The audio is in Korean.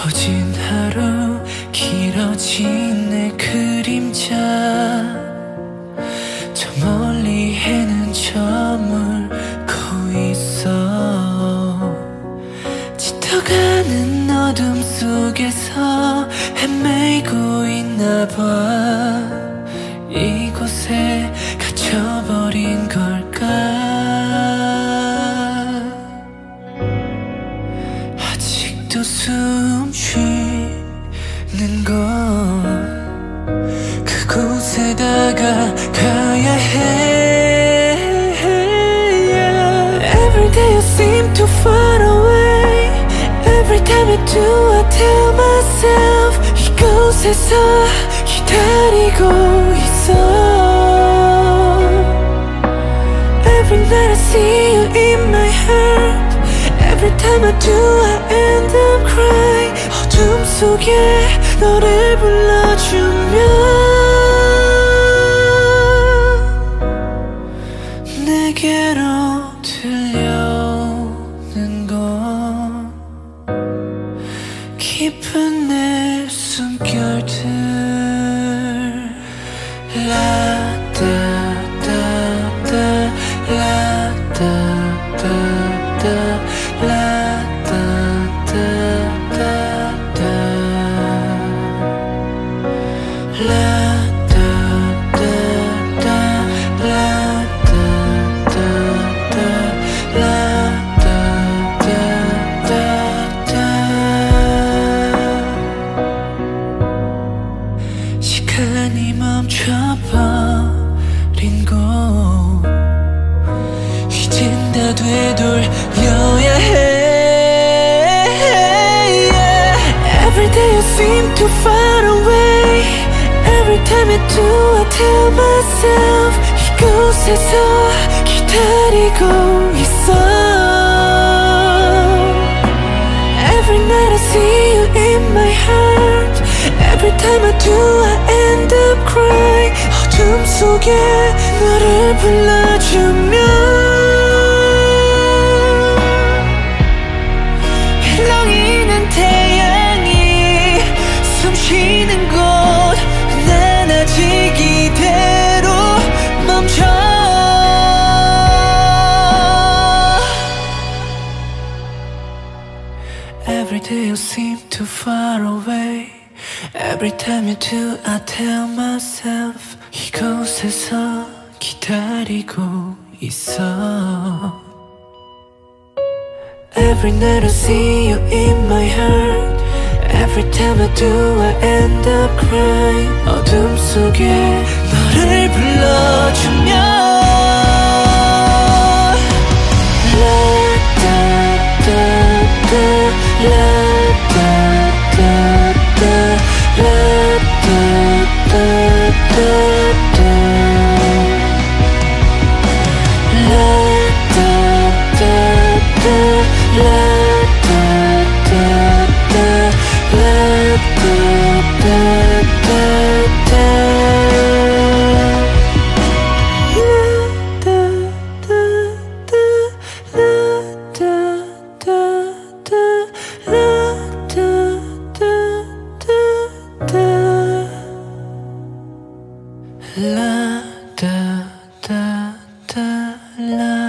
퍼진 하루 길어진 내 그림자 저 멀리 해는 저물고 있어 짙어가는 어둠 속에서 헤매고 있나봐 이곳에 갇혀버린 걸까 아직도 숨 쉬는 건 그곳에다가 가야 해 Every day I seem too far away Every time I do I tell myself 이곳에서 기다리고 있어 Every night I see you in my heart Every time I do I end up crying 어둠 속에 너를 불러주면 내게로 들려오는 건 깊은 내 숨결들 라다다다 라다다다 라다다다다 라다다다 라다다다 시간이 멈춰버린 곳 이젠 다 되돌려야 해 Every day I seem too far away Every time I do I tell myself 이곳에서 기다리고 있어 Every night I see you in my heart Every time I do I end up crying 어둠 속에 너를 불러주면 일렁이는 태양이 숨쉬는 곳 난 아직 이대로 멈춰 Every day you seem too far away Every time you do I tell myself 이곳에서 기다리고 있어 Every night I see you in my heart Every time I do I end up crying 어둠 속에 너를 불러주면 라다다다 La da da da la